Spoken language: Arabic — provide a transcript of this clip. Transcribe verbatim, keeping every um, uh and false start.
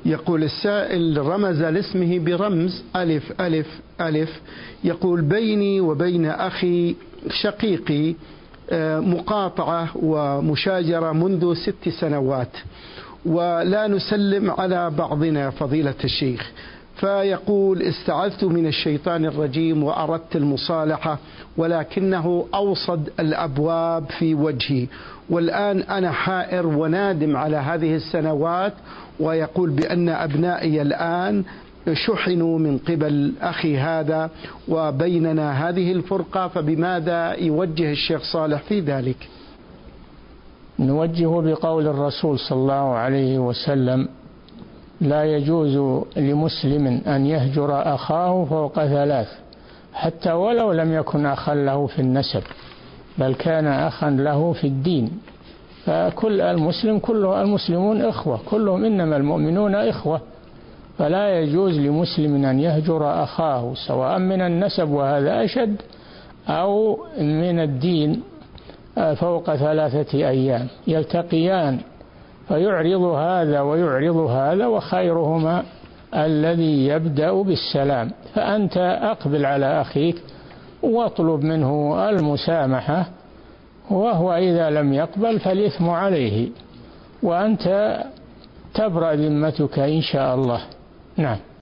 يقول السائل رمز لاسمه برمز ألف ألف ألف، يقول بيني وبين أخي شقيقي مقاطعة ومشاجرة منذ ست سنوات ولا نسلم على بعضنا فضيلة الشيخ، فيقول استعذت من الشيطان الرجيم وأردت المصالحة ولكنه أوصد الأبواب في وجهي، والآن أنا حائر ونادم على هذه السنوات، ويقول بأن أبنائي الآن شحنوا من قبل أخي هذا وبيننا هذه الفرقة، فبماذا يوجه الشيخ صالح في ذلك؟ نوجه بقول الرسول صلى الله عليه وسلم: لا يجوز لمسلم أن يهجر أخاه فوق ثلاث، حتى ولو لم يكن أخا له في النسب، بل كان أخا له في الدين. فكل المسلم كله المسلمون إخوة، كلهم إنما المؤمنون إخوة، فلا يجوز لمسلم أن يهجر أخاه سواء من النسب وهذا أشد أو من الدين فوق ثلاثة أيام، يلتقيان فيعرض هذا ويعرض هذا، وخيرهما الذي يبدأ بالسلام. فأنت أقبل على أخيك واطلب منه المسامحة، وهو إذا لم يقبل فالإثم عليه، وأنت تبرأ ذمتك إن شاء الله. نعم.